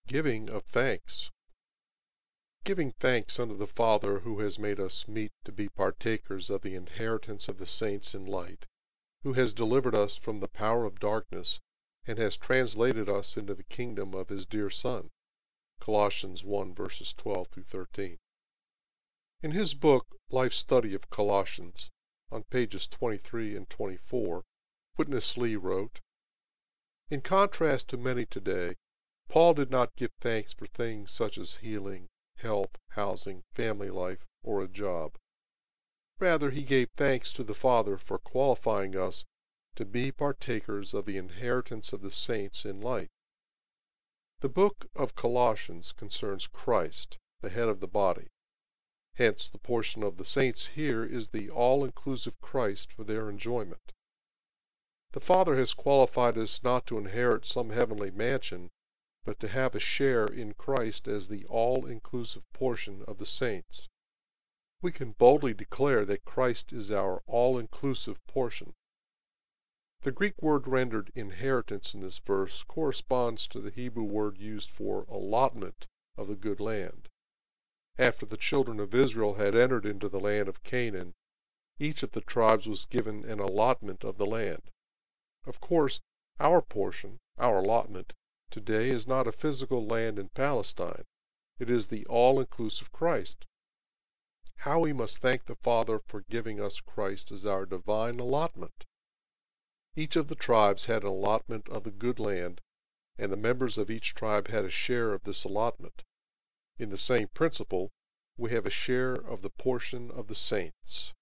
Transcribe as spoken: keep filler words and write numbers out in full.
Giving of Thanks. Giving thanks unto the Father who has made us meet to be partakers of the inheritance of the saints in light, who has delivered us from the power of darkness, and has translated us into the kingdom of his dear Son. Colossians one verses twelve through thirteen. In his book, Life Study of Colossians, on pages twenty-three and twenty-four, Witness Lee wrote, "In contrast to many today, Paul did not give thanks for things such as healing, health, housing, family life, or a job. Rather, he gave thanks to the Father for qualifying us to be partakers of the inheritance of the saints in light." The book of Colossians concerns Christ, the head of the body. Hence, the portion of the saints here is the all-inclusive Christ for their enjoyment. The Father has qualified us not to inherit some heavenly mansion, but to have a share in Christ as the all-inclusive portion of the saints. We can boldly declare that Christ is our all-inclusive portion. The Greek word rendered inheritance in this verse corresponds to the Hebrew word used for allotment of the good land. After the children of Israel had entered into the land of Canaan, each of the tribes was given an allotment of the land. Of course, our portion, our allotment, today is not a physical land in Palestine. It is the all-inclusive Christ. How we must thank the Father for giving us Christ as our divine allotment! Each of the tribes had an allotment of the good land, and the members of each tribe had a share of this allotment. In the same principle, we have a share of the portion of the saints.